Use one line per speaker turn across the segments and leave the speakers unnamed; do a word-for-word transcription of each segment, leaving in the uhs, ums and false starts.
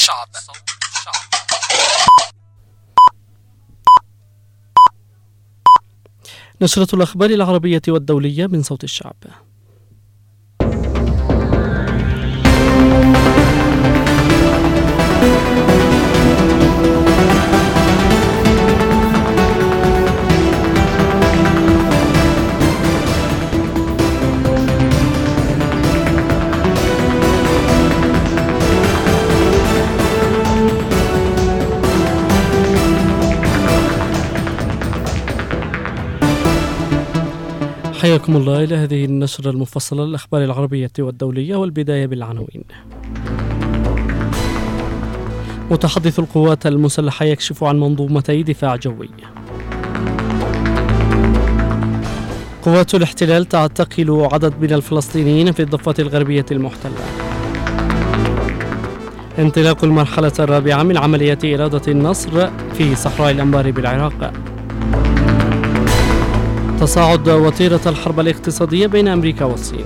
الشعب.
نشرة الأخبار العربية والدولية من صوت الشعب. حياكم الله إلى هذه النشرة المفصلة للأخبار العربية والدولية، والبداية بالعناوين. متحدث القوات المسلحة يكشف عن منظومتي دفاع جوي. قوات الاحتلال تعتقل عدد من الفلسطينيين في الضفة الغربية المحتلة. انطلاق المرحلة الرابعة من عملية إرادة النصر في صحراء الأنبار بالعراق. تصاعد وتيرة الحرب الاقتصادية بين أمريكا والصين.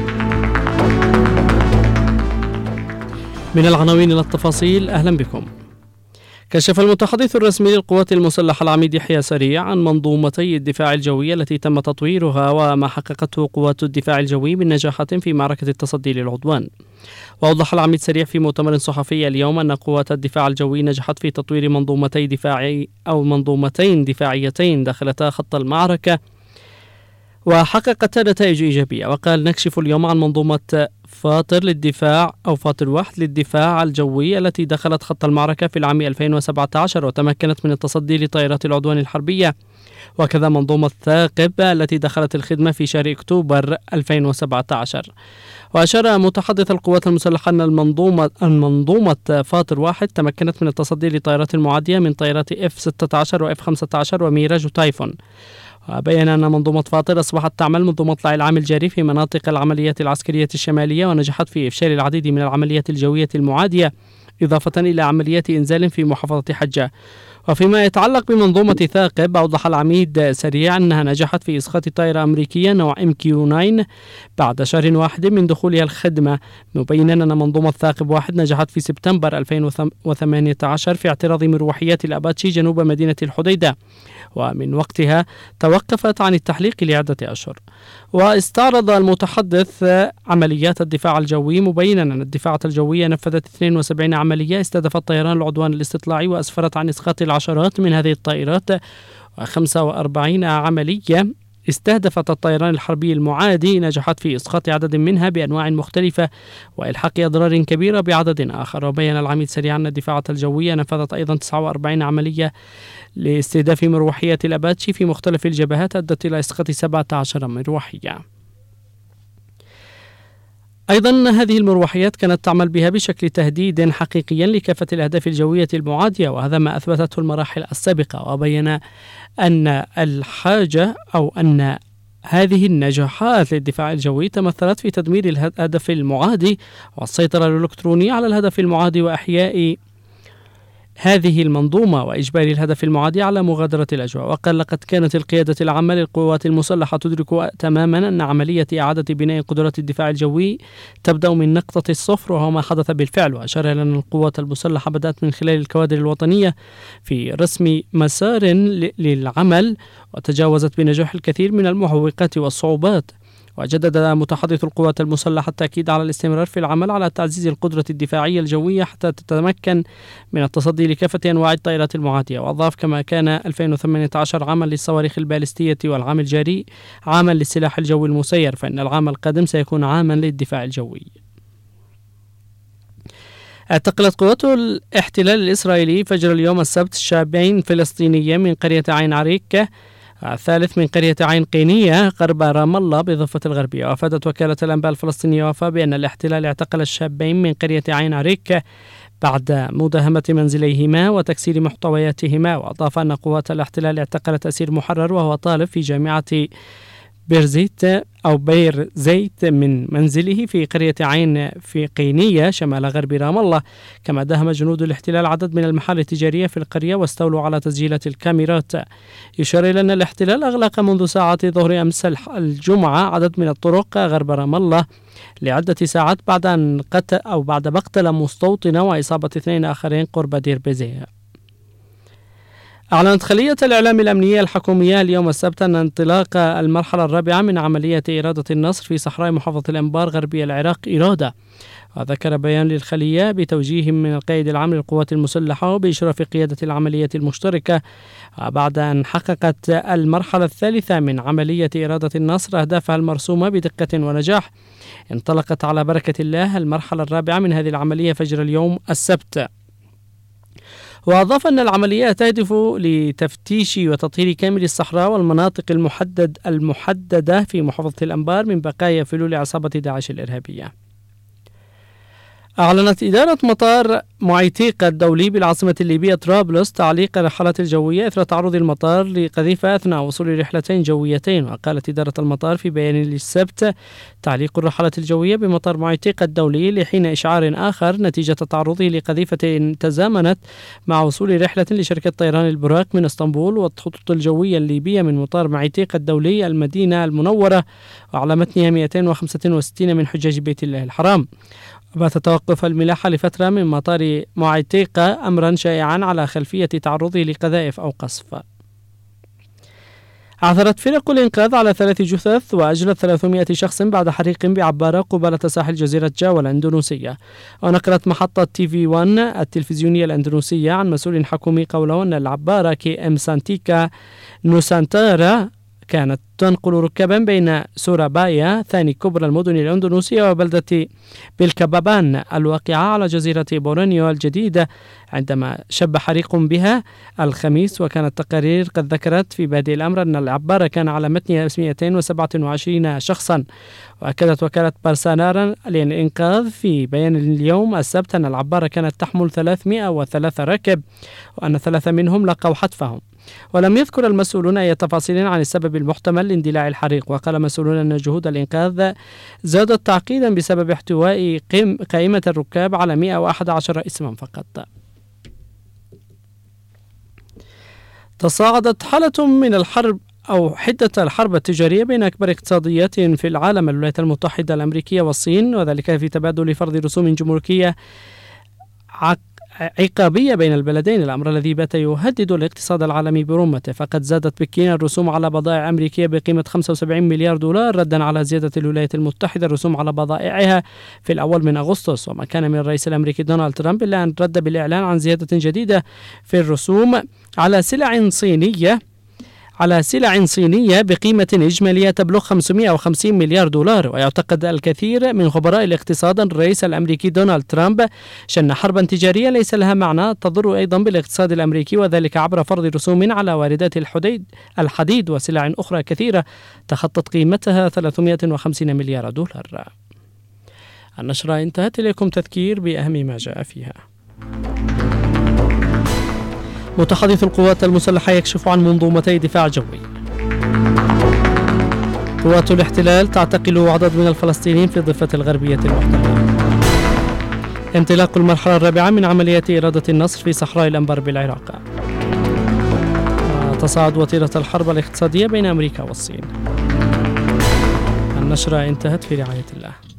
من العناوين إلى التفاصيل، أهلا بكم. كشف المتحدث الرسمي للقوات المسلحة العميد يحيى سريع عن منظومتي الدفاع الجوي التي تم تطويرها وما حققته قوات الدفاع الجوي من نجاحات في معركة التصدي للعدوان. وأوضح العميد سريع في مؤتمر صحفي اليوم أن قوات الدفاع الجوي نجحت في تطوير منظومتي دفاعي أو منظومتين دفاعيتين داخلتا خط المعركة وحققت نتائج إيجابية. وقال: نكشف اليوم عن منظومة فاطر للدفاع أو فاطر واحد للدفاع الجوي التي دخلت خط المعركة في العام ألفين وسبعة عشر وتمكنت من التصدي لطائرات العدوان الحربية، وكذا منظومة ثاقب التي دخلت الخدمة في شهر أكتوبر ألفين وسبعة عشر. وأشار متحدث القوات المسلحة أن المنظومة المنظومة فاطر واحد تمكنت من التصدي لطائرات المعادية من طائرات إف ستة عشر وإف خمسة عشر وميراج وتايفون. وبين أن منظومة فاطر أصبحت تعمل منذ مطلع العام الجاري في مناطق العمليات العسكرية الشمالية، ونجحت في إفشال العديد من العمليات الجوية المعادية، إضافة إلى عمليات إنزال في محافظة حجة. وفيما يتعلق بمنظومة ثاقب، أوضح العميد سريع أنها نجحت في إسقاط طائرة أمريكية نوع إم كيو تسعة بعد شهر واحد من دخولها الخدمة، مبينا أن منظومة ثاقب واحد نجحت في سبتمبر ألفين وثمانية عشر في اعتراض مروحيات الأباتشي جنوب مدينة الحديدة، ومن وقتها توقفت عن التحليق لعدة أشهر. واستعرض المتحدث عمليات الدفاع الجوي، مبينا أن الدفاع الجوية نفذت اثنين وسبعين عملية استهدفت طيران العدوان الاستطلاعي وأسفرت عن إسقاط العشرات من هذه الطائرات، وخمسة وأربعين عملية استهدفت الطيران الحربي المعادي نجحت في إسقاط عدد منها بأنواع مختلفة وإلحاق أضرار كبيرة بعدد آخر. وبين العميد سريع أن الدفاع الجوية نفذت أيضا تسعة وأربعين عملية لاستهداف مروحية الأباتشي في مختلف الجبهات أدت إلى إسقاط سبعة عشر مروحية. أيضا هذه المروحيات كانت تعمل بها بشكل تهديد حقيقي لكافة الأهداف الجوية المعادية، وهذا ما أثبتته المراحل السابقة. وبين أن الحاجة أو أن هذه النجاحات للدفاع الجوي تمثلت في تدمير الهدف المعادي والسيطرة الإلكترونية على الهدف المعادي وإحياء هذه المنظومة وإجبار الهدف المعادي على مغادرة الأجواء. وقال: لقد كانت القيادة العامة للقوات المسلحة تدرك تماما أن عملية إعادة بناء قدرات الدفاع الجوي تبدأ من نقطة الصفر، وهو ما حدث بالفعل. وأشار إلى أن القوات المسلحة بدأت من خلال الكوادر الوطنية في رسم مسار للعمل، وتجاوزت بنجاح الكثير من المعوقات والصعوبات. وجدد متحدث القوات المسلحة التأكيد على الاستمرار في العمل على تعزيز القدرة الدفاعية الجوية حتى تتمكن من التصدي لكافة أنواع الطائرات المعادية. وأضاف: كما كان ألفين وثمانية عشر عاما للصواريخ البالستية والعام الجاري عاما للسلاح الجوي المسير، فإن العام القادم سيكون عاما للدفاع الجوي. اعتقلت قوات الاحتلال الإسرائيلي فجر اليوم السبت شابين فلسطينيين من قرية عين عريكة الثالث من قرية عين قينية غرب رام الله بالضفة الغربية. وأفادت وكالة الأنباء الفلسطينية وفاء بأن الاحتلال اعتقل الشابين من قرية عين عريك بعد مداهمة منزليهما وتكسير محتوياتهما. وأضاف أن قوات الاحتلال اعتقلت أسير محرر وهو طالب في جامعة بيرزيت أو بير زيت من منزله في قرية عين في قينية شمال غرب رام الله. كما داهم جنود الاحتلال عدد من المحال التجارية في القرية واستولوا على تسجيلات الكاميرات. يشار إلى أن الاحتلال أغلق منذ ساعات ظهر أمس الجمعة عدد من الطرق غرب رام الله لعدة ساعات بعد أن قتل أو بعد مقتل مستوطنة وإصابة اثنين آخرين قرب دير بيزيه. أعلنت خلية الإعلام الأمنية الحكومية اليوم السبت أن انطلاق المرحلة الرابعة من عملية إرادة النصر في صحراء محافظة الأنبار غربي العراق إرادة. وذكر بيان للخلية بتوجيه من القائد العام للقوات المسلحة وبإشراف قيادة العملية المشتركة بعد أن حققت المرحلة الثالثة من عملية إرادة النصر أهدافها المرسومة بدقة ونجاح. انطلقت على بركة الله المرحلة الرابعة من هذه العملية فجر اليوم السبت. وأضاف أن العملية تهدف لتفتيش وتطهير كامل الصحراء والمناطق المحدد المحددة في محافظة الأنبار من بقايا فلول عصابة داعش الإرهابية. أعلنت إدارة مطار معيتيقة الدولي بالعاصمة الليبية طرابلس تعليق الرحلات الجوية إثر تعرض المطار لقذيفة أثناء وصول رحلتين جويتين. وقالت إدارة المطار في بيان للسبت تعليق الرحلات الجوية بمطار معيتيقة الدولي لحين إشعار آخر نتيجة تعرضه لقذيفة تزامنت مع وصول رحلة لشركة طيران البراق من اسطنبول والخطوط الجوية الليبية من مطار معيتيقة الدولي المدينة المنورة وعلى متنها مئتين وخمسة وستين من حجاج بيت الله الحرام. بات توقف الملاحة لفترة من مطار معيتيقة أمرا شائعا على خلفية تعرضه لقذائف أو قصف. عثرت فرق الإنقاذ على ثلاث جثث وأجلت ثلاثمائة شخص بعد حريق بعبارة قبالة ساحل جزيرة جاوا الأندونيسية. ونقلت محطة تي في واحد التلفزيونية الأندونيسية عن مسؤول حكومي قوله أن العبارة كي إم سانتيكا نوسانتارا كانت تنقل ركابا بين سورابايا ثاني كبرى المدن الأندونيسية وبلدة بيلكابابان الواقعة على جزيرة بورنيو الجديدة عندما شب حريق بها الخميس. وكانت تقارير قد ذكرت في بادئ الأمر أن العبارة كان على متنها مئتين وسبعة وعشرين شخصا. وأكدت وكالة بارسانارا للإنقاذ في بيان اليوم السبت أن العبارة كانت تحمل ثلاثمائة وثلاثة راكب وأن ثلاثة منهم لقوا حتفهم. ولم يذكر المسؤولون أي تفاصيل عن السبب المحتمل لاندلاع الحريق. وقال مسؤولون أن جهود الإنقاذ زادت تعقيدا بسبب احتواء قائمة الركاب على مئة وأحد عشر اسما فقط. تصاعدت حالة من الحرب أو حدة الحرب التجارية بين أكبر اقتصاديات في العالم الولايات المتحدة الأمريكية والصين، وذلك في تبادل فرض رسوم جمركية عق عقابية بين البلدين، الأمر الذي بات يهدد الاقتصاد العالمي برمته. فقد زادت بكين الرسوم على بضائع أمريكية بقيمة خمسة وسبعين مليار دولار ردا على زيادة الولايات المتحدة الرسوم على بضائعها في الأول من أغسطس. وما كان من الرئيس الأمريكي دونالد ترامب إلا أن رد بالإعلان عن زيادة جديدة في الرسوم على سلع صينية على سلع صينية بقيمة إجمالية تبلغ خمسمائة وخمسين مليار دولار. ويعتقد الكثير من خبراء الاقتصاد أن الرئيس الأمريكي دونالد ترامب شن حربا تجارية ليس لها معنى تضر أيضا بالاقتصاد الأمريكي، وذلك عبر فرض رسوم على واردات الحديد الحديد وسلع أخرى كثيرة تخطت قيمتها ثلاثمائة وخمسين مليار دولار. النشرة انتهت. إليكم تذكير بأهم ما جاء فيها. متحدث القوات المسلحة يكشف عن منظومتي دفاع جوي. قوات الاحتلال تعتقل عدد من الفلسطينيين في الضفة الغربية المحتلة. انطلاق المرحلة الرابعة من عملية إرادة النصر في صحراء الأنبار بالعراق. تصاعد وتيرة الحرب الاقتصادية بين أمريكا والصين. النشرة انتهت في رعاية الله.